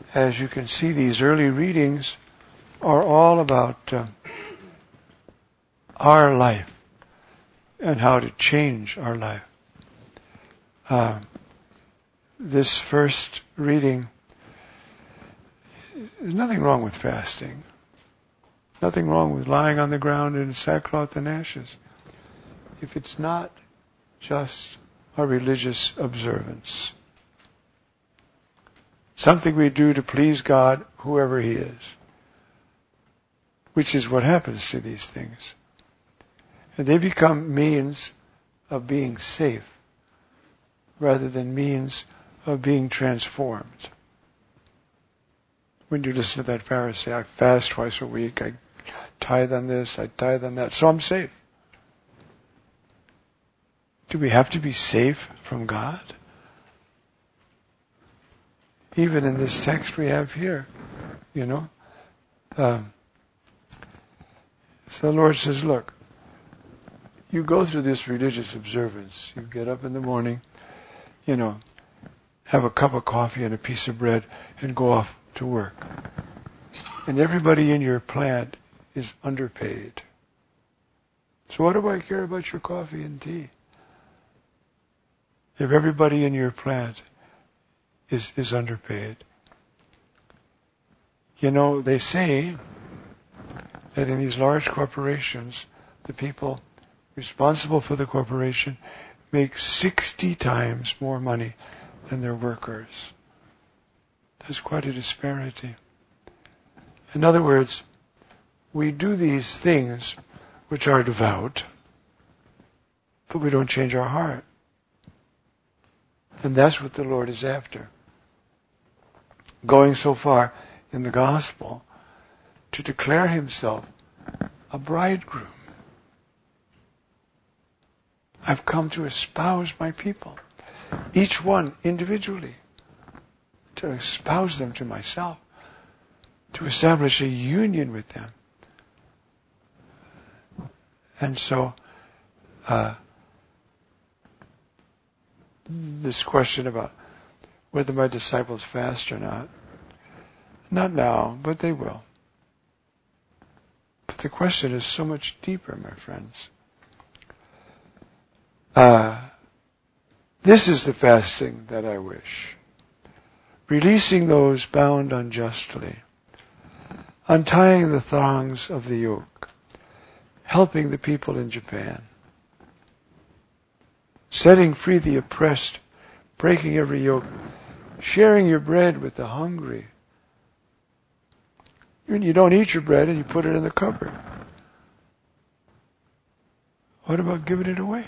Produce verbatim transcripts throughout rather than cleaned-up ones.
as you can see, these early readings are all about uh, our life and how to change our life. Uh, this first reading, there's nothing wrong with fasting. Nothing wrong with lying on the ground in sackcloth and ashes. If it's not just a religious observance. Something we do to please God, whoever He is. Which is what happens to these things. And they become means of being safe rather than means of being transformed. When you listen to that Pharisee, I fast twice a week, I tithe on this, I tithe on that, so I'm safe. Do we have to be safe from God? Even in this text we have here, you know. Um, so the Lord says, look, you go through this religious observance. You get up in the morning, you know, have a cup of coffee and a piece of bread and go off to work. And everybody in your plant is underpaid. So what do I care about your coffee and tea? If everybody in your plant is, is underpaid. You know, they say that in these large corporations, the people responsible for the corporation make sixty times more money than their workers. That's quite a disparity. In other words, we do these things which are devout, but we don't change our heart. And that's what the Lord is after. Going so far in the gospel to declare Himself a bridegroom. I've come to espouse my people, each one individually, to espouse them to myself, to establish a union with them. And so, uh, this question about whether my disciples fast or not, not now, but they will. But the question is so much deeper, my friends. Uh, this is the fasting that I wish. Releasing those bound unjustly, untying the thongs of the yoke, helping the people in Japan, setting free the oppressed, breaking every yoke, sharing your bread with the hungry. You don't eat your bread and you put it in the cupboard. What about giving it away?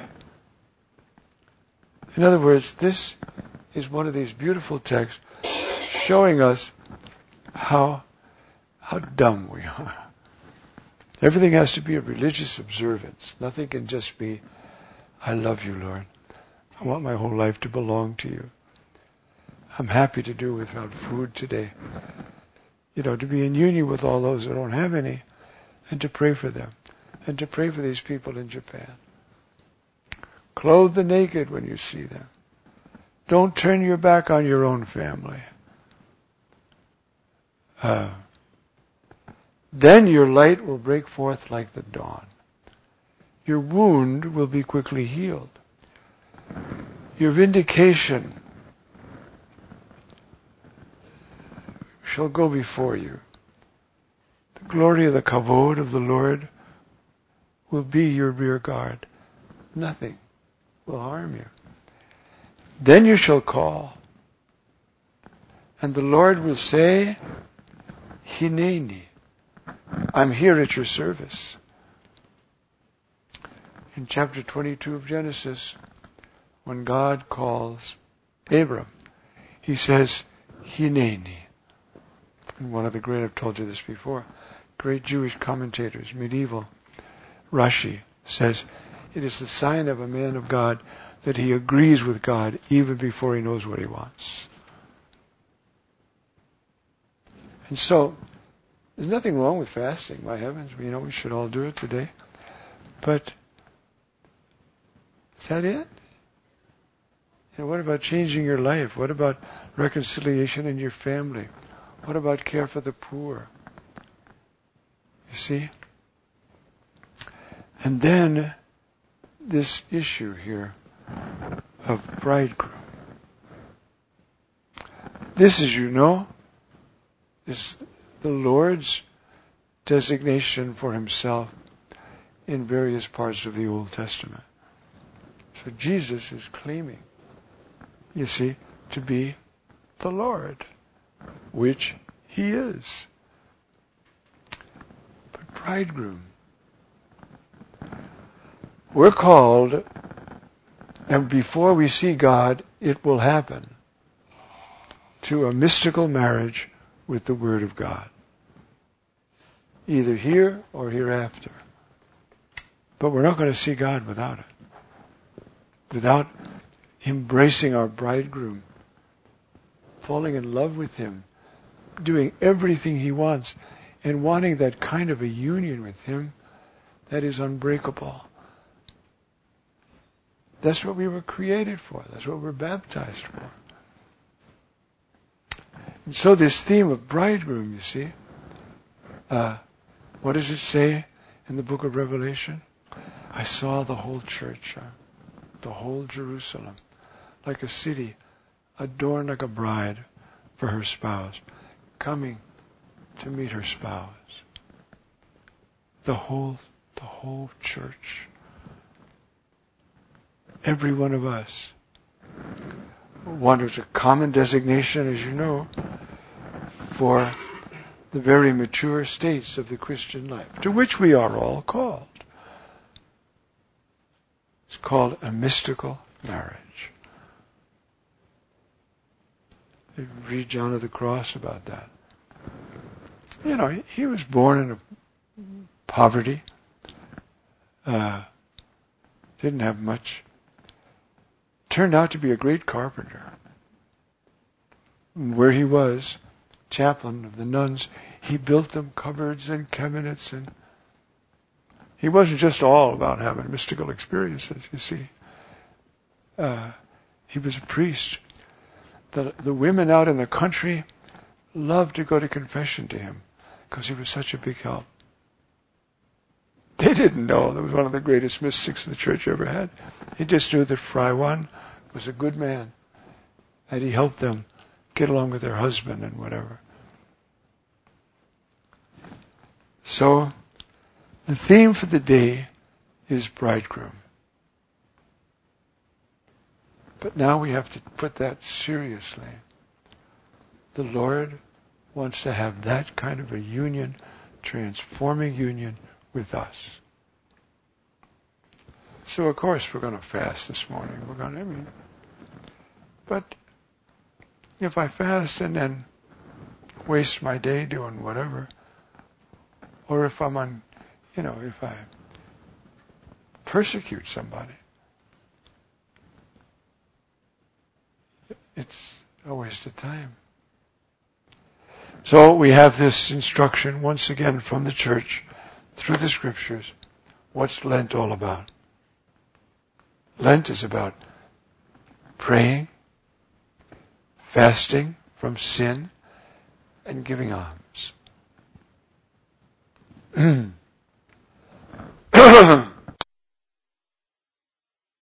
In other words, this is one of these beautiful texts showing us how, how dumb we are. Everything has to be a religious observance. Nothing can just be, I love you, Lord. I want my whole life to belong to you. I'm happy to do without food today. You know, to be in union with all those who don't have any, and to pray for them, and to pray for these people in Japan. Clothe the naked when you see them. Don't turn your back on your own family. Uh, then your light will break forth like the dawn. Your wound will be quickly healed. Your vindication shall go before you. The glory of the kavod of the Lord will be your rear guard. Nothing will harm you. Then you shall call, and the Lord will say, Hineni, I'm here at your service. In chapter twenty-two of Genesis, when God calls Abram, He says, Hineni. And one of the great, I've told you this before, great Jewish commentators, medieval, Rashi, says, it is the sign of a man of God that he agrees with God even before he knows what he wants. And so, there's nothing wrong with fasting, my heavens. You know, we should all do it today. But, is that it? You know, what about changing your life? What about reconciliation in your family? What about care for the poor? You see? And then this issue here of bridegroom. This, as you know, is the Lord's designation for himself in various parts of the Old Testament. So Jesus is claiming, you see, to be the Lord, which he is. But bridegroom, we're called, and before we see God, it will happen, to a mystical marriage with the Word of God. Either here or hereafter. But we're not going to see God without it. Without embracing our bridegroom, falling in love with him, doing everything he wants, and wanting that kind of a union with him that is unbreakable. That's what we were created for. That's what we're baptized for. And so this theme of bridegroom, you see, uh, what does it say in the book of Revelation? I saw the whole church, uh, the whole Jerusalem, like a city adorned like a bride for her spouse, coming to meet her spouse. The whole, the whole church. Every one of us. One is a common designation, as you know, for the very mature states of the Christian life, to which we are all called. It's called a mystical marriage. You read John of the Cross about that. You know, he, he was born in a poverty, uh, didn't have much, turned out to be a great carpenter. And where he was, chaplain of the nuns, he built them cupboards and cabinets, and he wasn't just all about having mystical experiences, you see. Uh, he was a priest. The, the women out in the country loved to go to confession to him because he was such a big help. They didn't know that was one of the greatest mystics the church ever had. He just knew that Fry Juan was a good man, and he helped them get along with their husband and whatever. So, the theme for the day is bridegroom. But now we have to put that seriously. The Lord wants to have that kind of a union, transforming union with us. So of course we're going to fast this morning. We're going to, I mean, but if I fast and then waste my day doing whatever, or if I'm on, you know, if I persecute somebody, it's a waste of time. So we have this instruction once again from the church through the scriptures. What's Lent all about? Lent is about praying, fasting from sin, and giving alms.